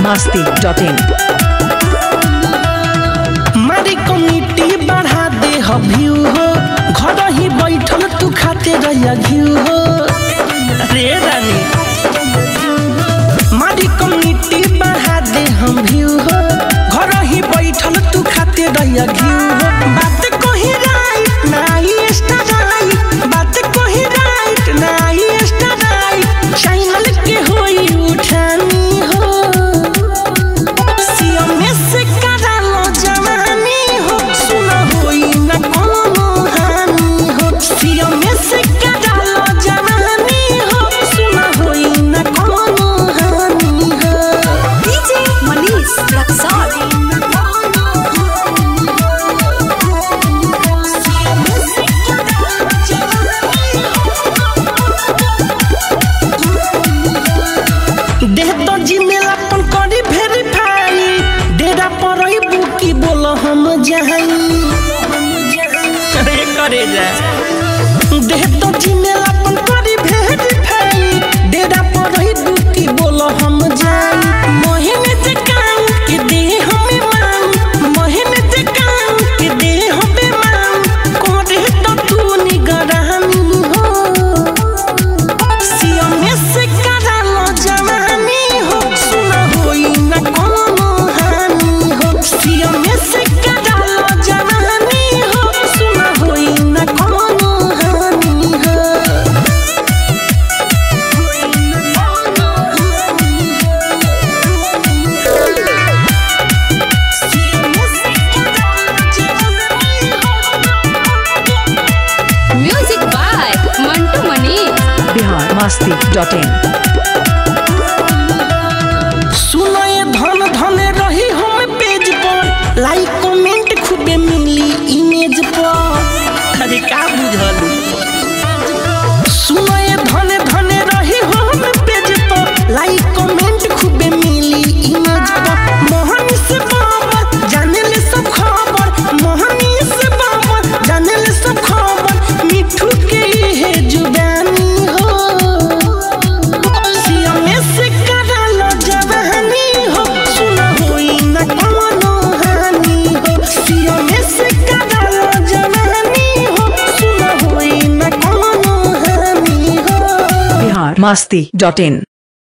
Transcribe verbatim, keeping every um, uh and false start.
मस्ती dot इन। मारी committee बढ़ा दे view हो, घर ही बैठल तू खाते रहिया घिउ हो। रे रानी मारी कमिटी बढ़ा दे हम व्यू हो, घर ही बैठल तू खाते रहिया घिउ हो। बात कोही राइट नाई स्टाइल, बात कोही राइट नाई स्टाइल, चैनल के होई उठानी हो। सिया में से करा लो जवानी हो, सुना होई ना कोनो हानि हो। सिया में से करा लो जवानी हो, सुना होई ना कोनो हानि हो। डीजे मनीष रक्सौल। देह तो जीमेल अपन करी वेरीफाई, डेरा पर ही बुकी बोलो हम जाई। अरे करे जा देह तो जीमेल अपन करी वेरीफाई, डेरा पर ही बुकी बोलो हम जाई। महीने से काम के दे हमें मान, महीने से काम के दे हमें मान, करे तो तू निगरानी हो। सिया में से करा लो जवानी हो, सुना होई ना कोनो हानि हो। सिया में से करा लो जवानी हो, सुना होई ना कोनो हानि हो। Music by Mantu Manish. Bihar Masti dot in. सुनो ये धन धन रही हम पेज पर, लाइक कमेंट खूबे मिली इमेज पर। अरे का बुझल सुनो ये धन धन रही हम पेज पर, लाइक कमेंट खूबे मिली इमेज पर। मोहनी से बाबर जाने ले सब खबर, मोहनी से बाबर जाने ले सब खबर, मिठू के है जुबानी हो। सिया में से करा लो जवानी हो, सुना होई ना कोनो हानि हो। सिया में से करा लो जवानी हो, सुना होई ना कोनो हानि हो। बिहार मस्ती डॉट इन।